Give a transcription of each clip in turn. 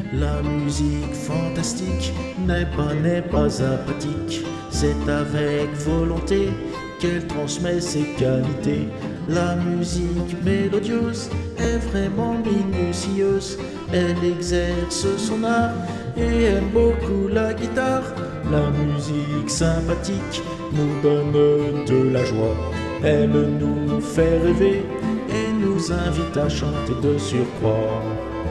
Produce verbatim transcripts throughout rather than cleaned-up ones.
La musique fantastique n'est pas, n'est pas apathique. C'est avec volonté qu'elle transmet ses qualités. La musique mélodieuse est vraiment minutieuse. Elle exerce son art et aime beaucoup la guitare. La musique sympathique nous donne de la joie. Elle nous fait rêver et nous invite à chanter de surcroît.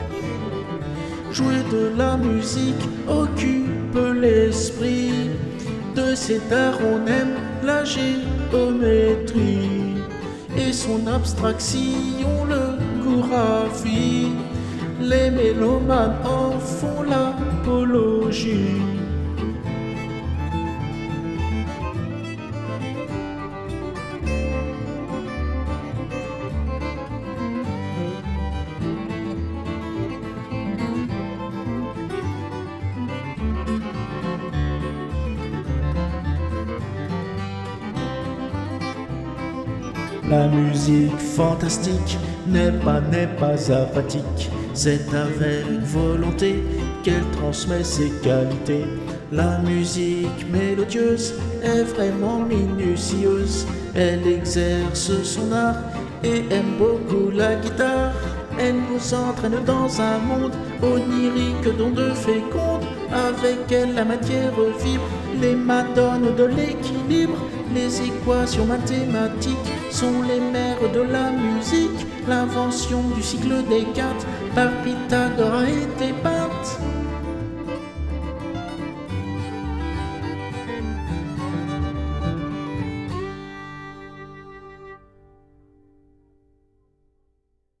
Jouer de la musique occupe l'esprit. De cet art on aime la géométrie et son abstraction le graphie. Les mélomanes en font l'apologie. La musique fantastique n'est pas, n'est pas apathique. C'est avec volonté qu'elle transmet ses qualités. La musique mélodieuse est vraiment minutieuse. Elle exerce son art et aime beaucoup la guitare. Elle nous entraîne dans un monde onirique d'ondes fécondes. Avec elle la matière vibre, les madones de l'équilibre. Les équations mathématiques sont les mères de la musique. L'invention du cycle des quatre par Pythagore a été peinte.